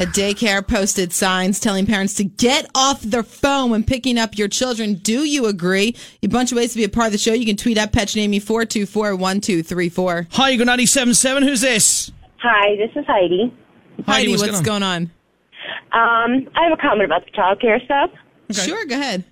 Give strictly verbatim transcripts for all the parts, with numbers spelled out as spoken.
A daycare posted signs telling parents to get off their phone when picking up your children. Do you agree? A bunch of ways to be a part of the show. You can tweet at Petchnamy four two four, one two three four. Hi, you got ninety-seven point seven. Who's this? Hi, this is Heidi. Heidi, Heidi what's, what's going on? Um, I have a comment about the child care stuff. Okay. Sure, go ahead.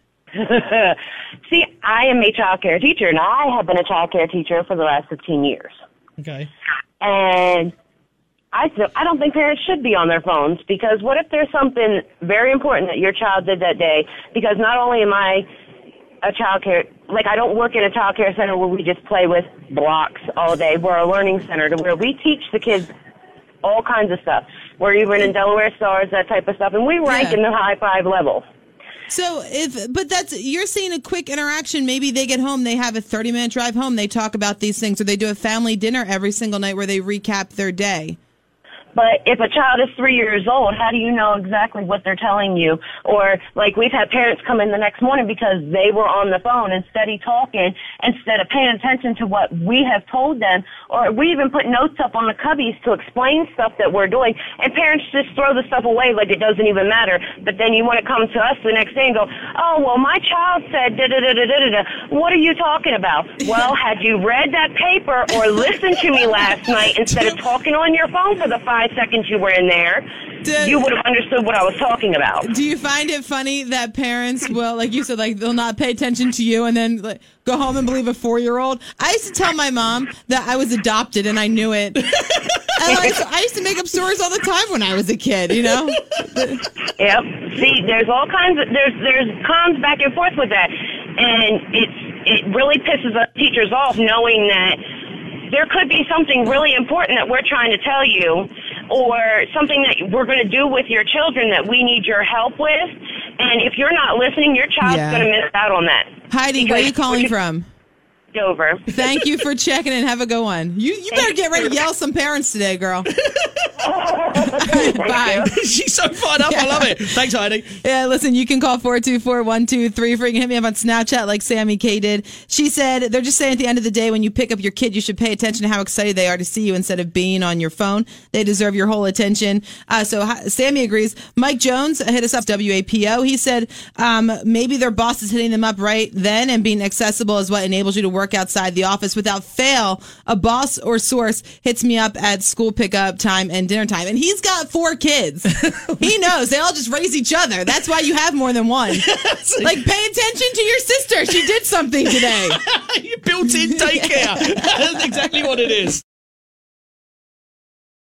See, I am a child care teacher, and I have been a child care teacher for the last fifteen years. Okay. And I th- I don't think parents should be on their phones, because what if there's something very important that your child did that day? Because not only am I a child care, like I don't work in a child care center where we just play with blocks all day. We're a learning center to where we teach the kids all kinds of stuff. We're even in Delaware Stars, that type of stuff, and we rank yeah. in the high five level. So if, but that's, you're seeing a quick interaction. Maybe they get home, they have a thirty minute drive home, they talk about these things, or they do a family dinner every single night where they recap their day. But if a child is three years old, how do you know exactly what they're telling you? Or, like, we've had parents come in the next morning because they were on the phone and steady talking instead of paying attention to what we have told them. Or we even put notes up on the cubbies to explain stuff that we're doing. And parents just throw the stuff away like it doesn't even matter. But then you want to come to us the next day and go, oh, well, my child said da-da-da-da-da-da. What are you talking about? Well, had you read that paper or listened to me last night instead of talking on your phone for the five seconds you were in there, do, you would have understood what I was talking about. Do you find it funny that parents will, like you said, like they'll not pay attention to you and then like, go home and believe a four-year-old? I used to tell my mom that I was adopted and I knew it. And I, used to, I used to make up stories all the time when I was a kid, you know? Yep. See, there's all kinds of, there's, there's cons back and forth with that. And it's, it really pisses us teachers off knowing that there could be something really important that we're trying to tell you, or something that we're going to do with your children that we need your help with. And if you're not listening, your child's yeah. going to miss out on that. Heidi, where are you calling from? Dover. Thank you for checking in. Have a good one. You you better get ready to yell some parents today, girl. Bye. She's so fired up. Yeah. I love it. Thanks, Heidi. Yeah, listen, you can call four two four, one two three four. You can hit me up on Snapchat like Sammy K did. She said, they're just saying at the end of the day, when you pick up your kid, you should pay attention to how excited they are to see you instead of being on your phone. They deserve your whole attention. Uh, so Sammy agrees. Mike Jones hit us up, W A P O. He said um, maybe their boss is hitting them up right then, and being accessible is what enables you to work outside the office. Without fail, a boss or source hits me up at school pickup time and dinner time. And he's got four kids. He knows. They all just raise each other. That's why you have more than one. Like, pay attention to your sister. She did something today. You built in daycare. That's exactly what it is.